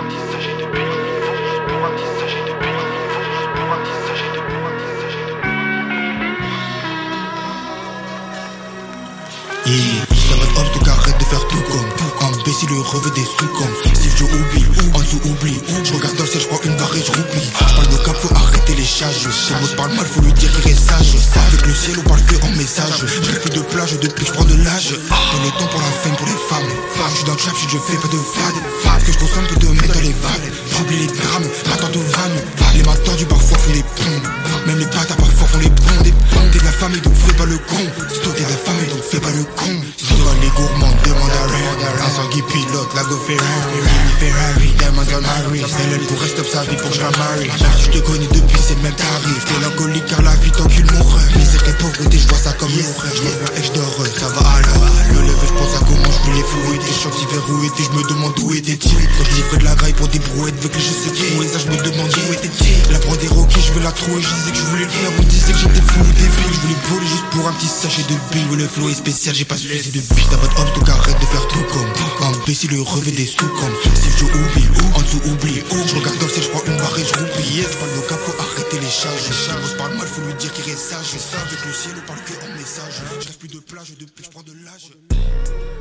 un petit sachet de billes. Pour un petit sachet de billes. Pour un petit sachet de billes. Dans votre homme, donc arrête de faire tout comme imbécile, revêt des sous comme si je oublie, en dessous oublie. Je regarde dans le ciel, je prends une barre et je rouplie. Je parle de cap, faut arrêter les charges. Si Moss parle mal, faut lui dire qu'il est sage. Avec le ciel, on parle que en message. J'ai plus de plage depuis que je prends de l'âge. Dans le temps pour la fame, pour les femmes. Je suis dans le trap, je fais pas de fade. Ce que je consomme peut te mettre dans les vannes. J'oublie les drames, ma tante aux vannes. Les matins du parfois font des ponts. Même les patas parfois font les bons. T'es de la famille donc fais pas le con. Sto t'es de la famille donc fais pas le con. Si tu vas les gourmands, demande à rien. Un sanguin pilote, la go Ferrari, demande à Marie. C'est elle pour rester sa vie pour que je la marie. Même si je te connais depuis c'est le même tarif. T'es l'alcoolique car la vie t'encule mon rêve. Misère et pauvreté, je vois ça comme mon rêve. Je me fais et je dors, ça va alors. Le lever, je pense à comment je vais les flouer. Des chantiers vers où étaient, je me demande où étaient-ils. Quand je livrais de la graille pour des brouettes, vu que je sais qui. Et ça je me demande où étaient-ils. La prod des roquets, je vais la trouver. Je disais que je voulais le faire, on disait que j'étais fou des filles. Je voulais voler juste pour un petit sachet de billes. Le flow est spécial, j'ai pas suffi de billes. Dans votre homme, donc arrête de faire tout comme imbécile, revêt des sous comme si je oublie, en dessous oublie. Je regarde dans le ciel, je prends une barre et je rouplie. Je parle de cap, faut arrêter les charges. On se parle mal, faut lui dire qu'il est sage. Avec le ciel, on parle que en message. Je rêve plus de plage depuis que je prends de l'âge.